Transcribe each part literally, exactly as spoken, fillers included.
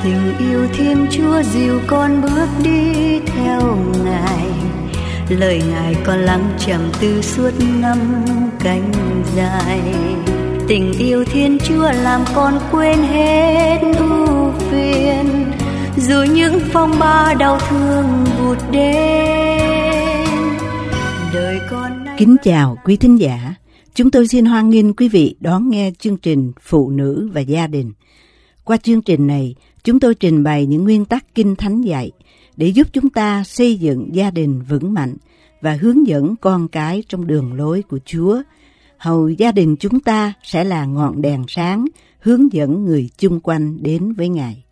Tình yêu Thiên Chúa dìu con bước đi theo Ngài, lời Ngài con lắng trầm tư suốt năm cánh dài. Tình yêu Thiên Chúa làm con quên hết ưu phiền, dù những phong ba đau thương vụt đến. Đời con nay... Kính chào quý thính giả, chúng tôi xin hoan nghênh quý vị đón nghe chương trình Phụ nữ và gia đình. Qua chương trình này, chúng tôi trình bày những nguyên tắc Kinh Thánh dạy để giúp chúng ta xây dựng gia đình vững mạnh và hướng dẫn con cái trong đường lối của Chúa. Hầu gia đình chúng ta sẽ là ngọn đèn sáng hướng dẫn người chung quanh đến với Ngài.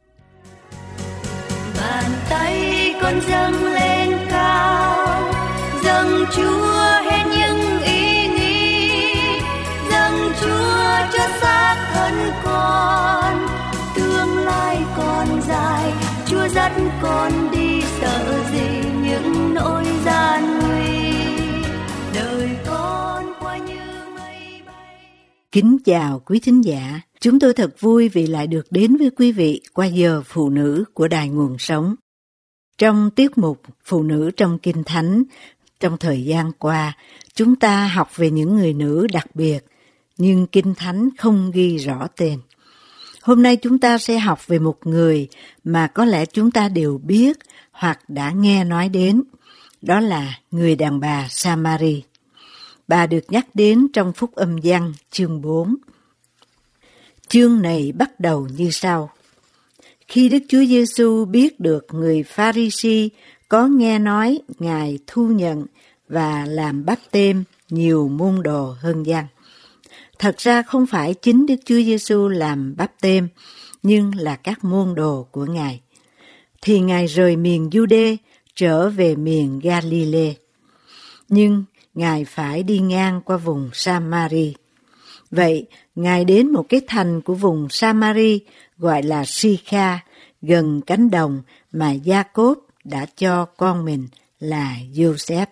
Bàn tay con dâng lên cao, dâng Chúa hết những ý nghĩ, dâng Chúa cho xác thân con. Tương lai còn dài, Chúa dắt con đi, sợ gì những nỗi gian nguy. Đời con qua như mây bay. Kính chào quý thính giả, chúng tôi thật vui vì lại được đến với quý vị qua giờ Phụ nữ của Đài Nguồn Sống. Trong tiết mục Phụ nữ trong Kinh Thánh, trong thời gian qua, chúng ta học về những người nữ đặc biệt, nhưng Kinh Thánh không ghi rõ tên. Hôm nay chúng ta sẽ học về một người mà có lẽ chúng ta đều biết hoặc đã nghe nói đến, đó là người đàn bà Sa-ma-ri. Bà được nhắc đến trong Phúc Âm Giăng chương bốn. Chương này bắt đầu như sau. Khi Đức Chúa Giêsu biết được người Pha-ri-si có nghe nói Ngài thu nhận và làm báp-têm nhiều môn đồ hơn Giăng. Thật ra không phải chính Đức Chúa Giêsu làm báp-têm, nhưng là các môn đồ của Ngài. Thì Ngài rời miền Giu-đê trở về miền Ga-li-lê. Nhưng Ngài phải đi ngang qua vùng Sa-ma-ri. Vậy, Ngài đến một cái thành của vùng Sa-ma-ri gọi là Si-kha, gần cánh đồng mà Gia-cốp đã cho con mình là Giô-xép.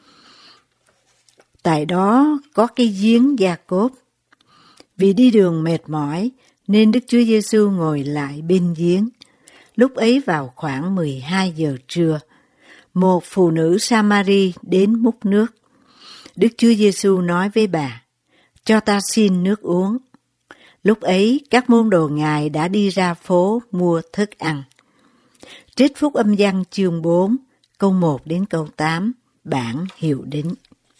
Tại đó có cái giếng Gia-cốp. Vì đi đường mệt mỏi nên Đức Chúa Giêsu ngồi lại bên giếng. Lúc ấy vào khoảng mười hai giờ trưa, một phụ nữ Sa-ma-ri đến múc nước. Đức Chúa Giêsu nói với bà, cho ta xin nước uống. Lúc ấy các môn đồ Ngài đã đi ra phố mua thức ăn. Trích Phúc Âm Giăng chương bốn, câu một đến câu tám, bản hiệu đính.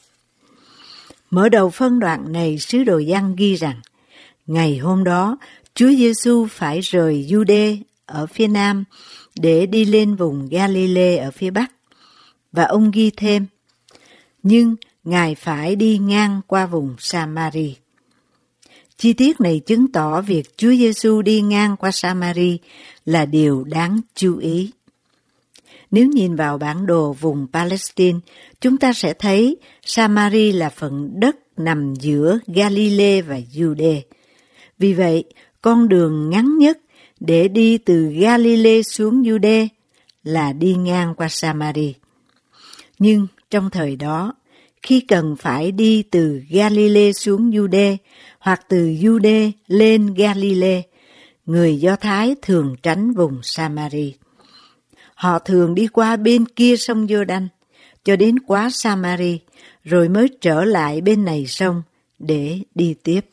Mở đầu phân đoạn này, sứ đồ Giăng ghi rằng, ngày hôm đó, Chúa Giêsu phải rời Giu-đê ở phía nam để đi lên vùng Ga-li-lê ở phía bắc. Và ông ghi thêm, nhưng Ngài phải đi ngang qua vùng Sa-ma-ri. Chi tiết này chứng tỏ việc Chúa Giêsu đi ngang qua Sa-ma-ri là điều đáng chú ý. Nếu nhìn vào bản đồ vùng Palestine, chúng ta sẽ thấy Sa-ma-ri là phần đất nằm giữa Ga-li-lê và Giu-đê. Vì vậy, con đường ngắn nhất để đi từ Ga-li-lê xuống Giu-đê là đi ngang qua Sa-ma-ri. Nhưng trong thời đó, khi cần phải đi từ Ga-li-lê xuống Giu-đê hoặc từ Giu-đê lên Ga-li-lê, người Do Thái thường tránh vùng Sa-ma-ri. Họ thường đi qua bên kia sông Giô-đanh cho đến quá Sa-ma-ri, rồi mới trở lại bên này sông để đi tiếp.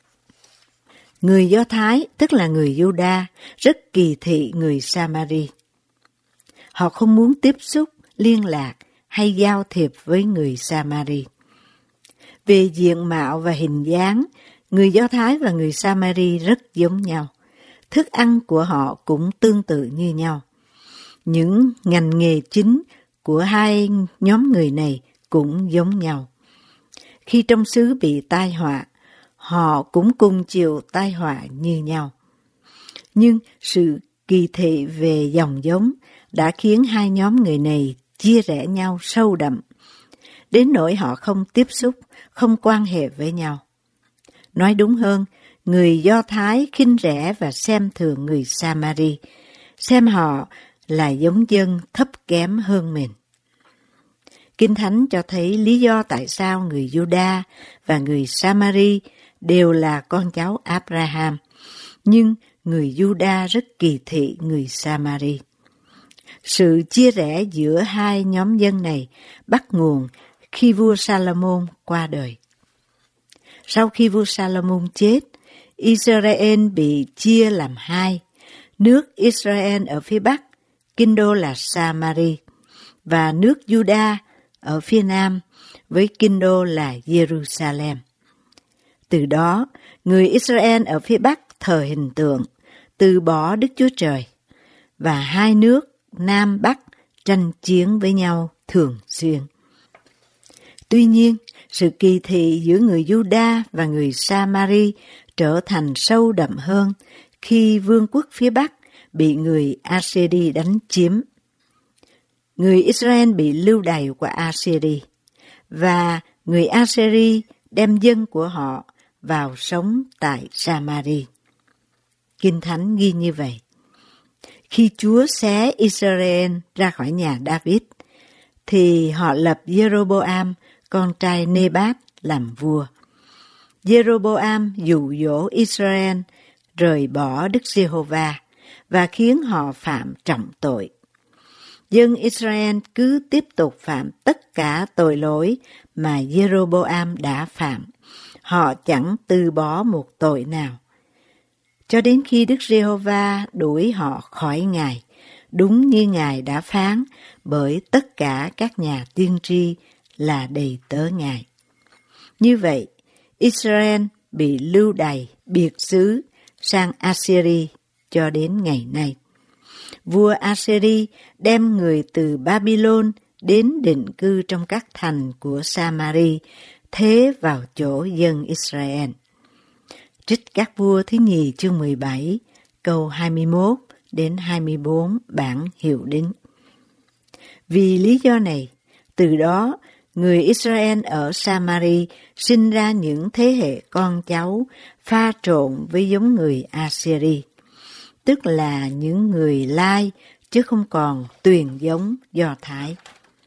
Người Do Thái, tức là người Giu-đa, rất kỳ thị người Sa-ma-ri. Họ không muốn tiếp xúc, liên lạc hay giao thiệp với người Sa-ma-ri. Về diện mạo và hình dáng, người Do Thái và người Sa-ma-ri rất giống nhau. Thức ăn của họ cũng tương tự như nhau. Những ngành nghề chính của hai nhóm người này cũng giống nhau. Khi trong xứ bị tai họa, họ cũng cùng chịu tai họa như nhau. Nhưng sự kỳ thị về dòng giống đã khiến hai nhóm người này chia rẽ nhau sâu đậm, đến nỗi họ không tiếp xúc, không quan hệ với nhau. Nói đúng hơn, người Do Thái khinh rẻ và xem thường người Sa-ma-ri, xem họ là giống dân thấp kém hơn mình. Kinh Thánh cho thấy lý do tại sao người Giu-đa và người Sa-ma-ri đều là con cháu Abraham, nhưng người Juda rất kỳ thị người Samari. Sự chia rẽ giữa hai nhóm dân này bắt nguồn khi vua Salomon qua đời. Sau khi vua Salomon chết, Israel bị chia làm hai, nước Israel ở phía Bắc, kinh đô là Samari, và nước Juda ở phía Nam, với kinh đô là Jerusalem. Từ đó, người Israel ở phía Bắc thờ hình tượng, từ bỏ Đức Chúa Trời, và hai nước Nam Bắc tranh chiến với nhau thường xuyên. Tuy nhiên, sự kỳ thị giữa người Juda và người Samari trở thành sâu đậm hơn khi vương quốc phía Bắc bị người Assyri đánh chiếm. Người Israel bị lưu đày qua Assyri, và người Assyri đem dân của họ vào sống tại Samari. Kinh Thánh ghi như vậy. Khi Chúa xé Israel ra khỏi nhà David, thì họ lập Jeroboam, con trai Nebat, làm vua. Jeroboam dụ dỗ Israel rời bỏ Đức Giê-hô-va và khiến họ phạm trọng tội. Dân Israel cứ tiếp tục phạm tất cả tội lỗi mà Jeroboam đã phạm. Họ chẳng từ bỏ một tội nào. Cho đến khi Đức Giê-hô-va đuổi họ khỏi Ngài, đúng như Ngài đã phán bởi tất cả các nhà tiên tri là đầy tớ Ngài. Như vậy, Israel bị lưu đày biệt xứ sang Assyri cho đến ngày nay. Vua Assyri đem người từ Babylon đến định cư trong các thành của Samari, thế vào chỗ dân Israel. Trích Các Vua thứ nhì chương mười bảy, câu hai mươi mốt đến hai mươi bốn bản hiệu đính. Vì lý do này, từ đó người Israel ở Samari sinh ra những thế hệ con cháu pha trộn với giống người Assyri, tức là những người Lai chứ không còn tuyền giống Do Thái.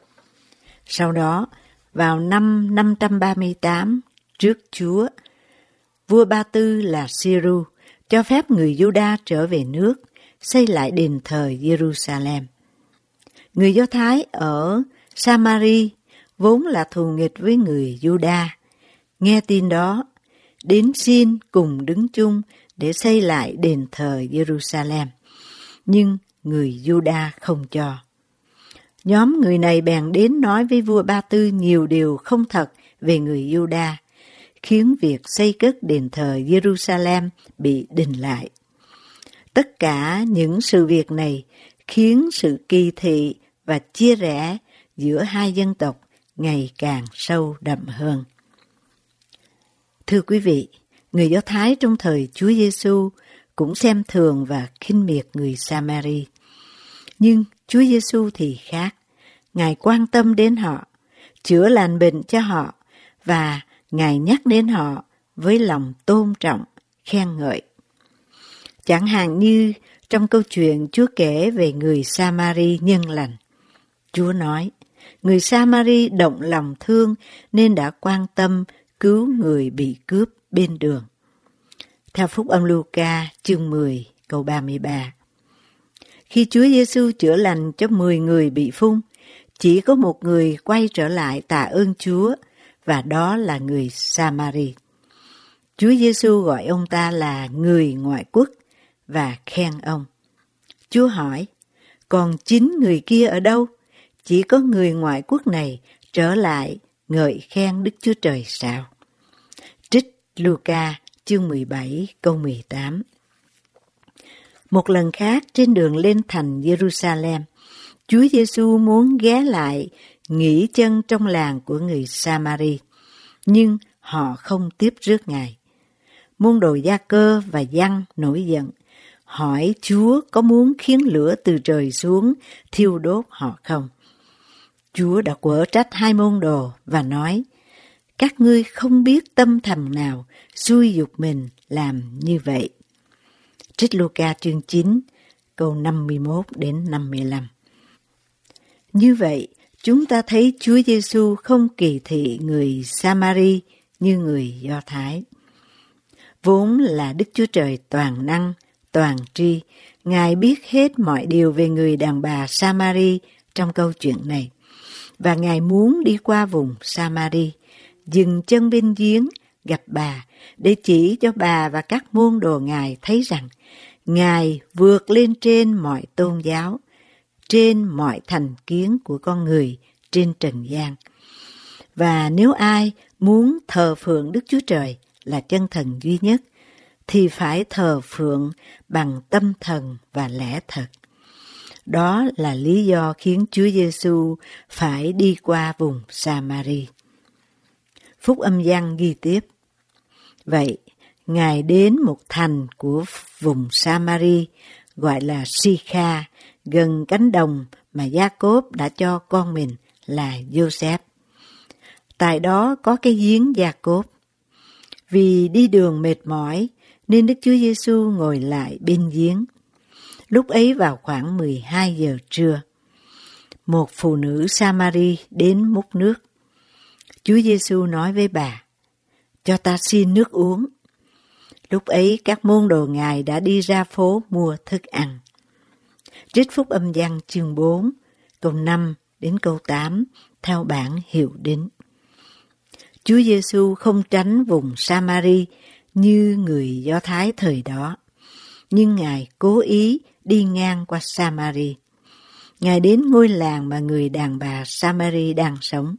Sau đó, vào năm năm trăm ba mươi tám trước Chúa, vua Ba Tư là Siru cho phép người Juda trở về nước, xây lại đền thờ Jerusalem. Người Do Thái ở Samari vốn là thù nghịch với người Juda. Nghe tin đó, đến xin cùng đứng chung để xây lại đền thờ Jerusalem. Nhưng người Juda không cho. Nhóm người này bèn đến nói với vua Ba Tư nhiều điều không thật về người Juda, khiến việc xây cất đền thờ Jerusalem bị đình lại. Tất cả những sự việc này khiến sự kỳ thị và chia rẽ giữa hai dân tộc ngày càng sâu đậm hơn. Thưa quý vị, người Do Thái trong thời Chúa Giêsu cũng xem thường và khinh miệt người Samari. Nhưng Chúa Giêsu thì khác. Ngài quan tâm đến họ, chữa lành bệnh cho họ, và Ngài nhắc đến họ với lòng tôn trọng, khen ngợi. Chẳng hạn như trong câu chuyện Chúa kể về người Samari nhân lành. Chúa nói, người Samari động lòng thương nên đã quan tâm cứu người bị cướp bên đường. Theo Phúc Âm Luca chương mười câu ba mươi ba. Khi Chúa Giêsu chữa lành cho mười người bị phun, chỉ có một người quay trở lại tạ ơn Chúa, và đó là người Samari. Chúa Giêsu gọi ông ta là người ngoại quốc và khen ông. Chúa hỏi, còn chín người kia ở đâu? Chỉ có người ngoại quốc này trở lại ngợi khen Đức Chúa Trời sao? Trích Luca chương mười bảy câu mười tám. Một lần khác trên đường lên thành Jerusalem, Chúa Giêsu muốn ghé lại nghỉ chân trong làng của người Samari, nhưng họ không tiếp rước Ngài. Môn đồ Gia Cơ và Giăng nổi giận, hỏi Chúa có muốn khiến lửa từ trời xuống thiêu đốt họ không? Chúa đã quở trách hai môn đồ và nói, các ngươi không biết tâm thầm nào xui giục mình làm như vậy. Trích Luca chương chín, câu năm mươi mốt đến năm mươi lăm. Như vậy, chúng ta thấy Chúa Giêsu không kỳ thị người Samari như người Do Thái. Vốn là Đức Chúa Trời toàn năng, toàn tri, Ngài biết hết mọi điều về người đàn bà Samari trong câu chuyện này. Và Ngài muốn đi qua vùng Samari, dừng chân bên giếng, gặp bà, để chỉ cho bà và các môn đồ Ngài thấy rằng Ngài vượt lên trên mọi tôn giáo, trên mọi thành kiến của con người trên trần gian. Và nếu ai muốn thờ phượng Đức Chúa Trời là chân thần duy nhất, thì phải thờ phượng bằng tâm thần và lẽ thật. Đó là lý do khiến Chúa Giêsu phải đi qua vùng Samari. Phúc Âm Giăng ghi tiếp: Vậy, Ngài đến một thành của vùng Samari gọi là Sikha, gần cánh đồng mà Gia-cốp đã cho con mình là Giô-xép. Tại đó có cái giếng Gia-cốp. Vì đi đường mệt mỏi nên Đức Chúa Giêsu ngồi lại bên giếng. Lúc ấy vào khoảng mười hai giờ trưa, một phụ nữ Samari đến múc nước. Chúa Giêsu nói với bà: Cho ta xin nước uống. Lúc ấy các môn đồ Ngài đã đi ra phố mua thức ăn. Trích Phúc Âm Giăng chương bốn, câu năm đến câu tám theo bản Hiệu Đính. Chúa Giêsu không tránh vùng Samari như người Do Thái thời đó, nhưng Ngài cố ý đi ngang qua Samari. Ngài đến ngôi làng mà người đàn bà Samari đang sống.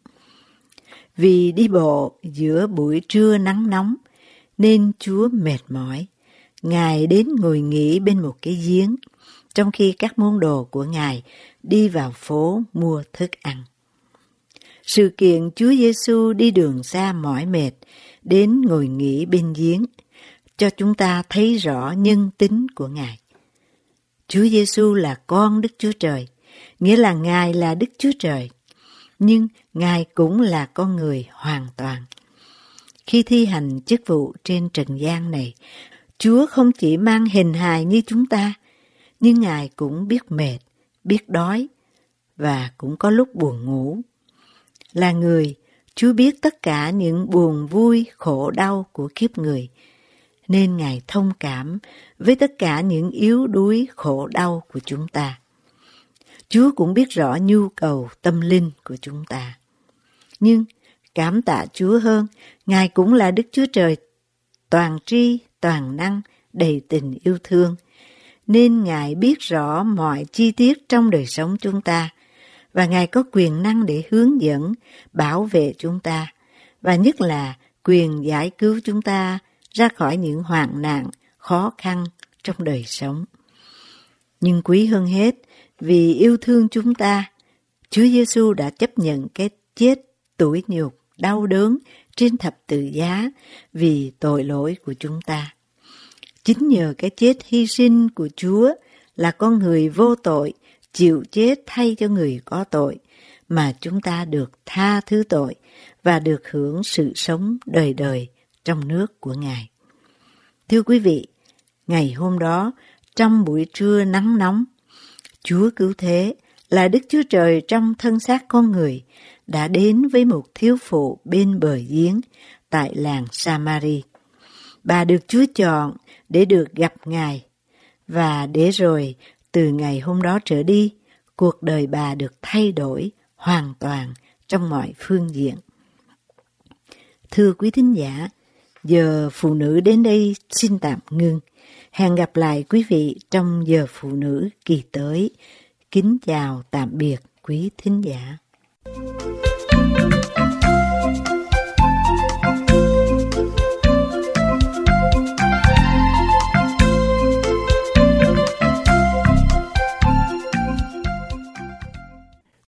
Vì đi bộ giữa buổi trưa nắng nóng nên Chúa mệt mỏi. Ngài đến ngồi nghỉ bên một cái giếng, trong khi các môn đồ của Ngài đi vào phố mua thức ăn. Sự kiện Chúa Giêsu đi đường xa mỏi mệt đến ngồi nghỉ bên giếng cho chúng ta thấy rõ nhân tính của Ngài. Chúa Giêsu là con Đức Chúa Trời, nghĩa là Ngài là Đức Chúa Trời, nhưng Ngài cũng là con người hoàn toàn. Khi thi hành chức vụ trên trần gian này, Chúa không chỉ mang hình hài như chúng ta, nhưng Ngài cũng biết mệt, biết đói và cũng có lúc buồn ngủ. Là người, Chúa biết tất cả những buồn vui, khổ đau của kiếp người, nên Ngài thông cảm với tất cả những yếu đuối khổ đau của chúng ta. Chúa cũng biết rõ nhu cầu tâm linh của chúng ta. Nhưng cảm tạ Chúa hơn, Ngài cũng là Đức Chúa Trời toàn tri, toàn năng, đầy tình yêu thương, nên Ngài biết rõ mọi chi tiết trong đời sống chúng ta, và Ngài có quyền năng để hướng dẫn, bảo vệ chúng ta, và nhất là quyền giải cứu chúng ta ra khỏi những hoạn nạn, khó khăn trong đời sống. Nhưng quý hơn hết, vì yêu thương chúng ta, Chúa Giêsu đã chấp nhận cái chết tủi nhục, đau đớn trên thập tự giá vì tội lỗi của chúng ta. Chính nhờ cái chết hy sinh của Chúa là con người vô tội chịu chết thay cho người có tội, mà chúng ta được tha thứ tội và được hưởng sự sống đời đời trong nước của Ngài. Thưa quý vị, ngày hôm đó, trong buổi trưa nắng nóng, Chúa Cứu Thế là Đức Chúa Trời trong thân xác con người đã đến với một thiếu phụ bên bờ giếng tại làng Samari. Bà được Chúa chọn để được gặp Ngài, và để rồi từ ngày hôm đó trở đi, cuộc đời bà được thay đổi hoàn toàn trong mọi phương diện. Thưa quý thính giả, giờ phụ nữ đến đây xin tạm ngưng. Hẹn gặp lại quý vị trong giờ phụ nữ kỳ tới. Kính chào tạm biệt quý thính giả.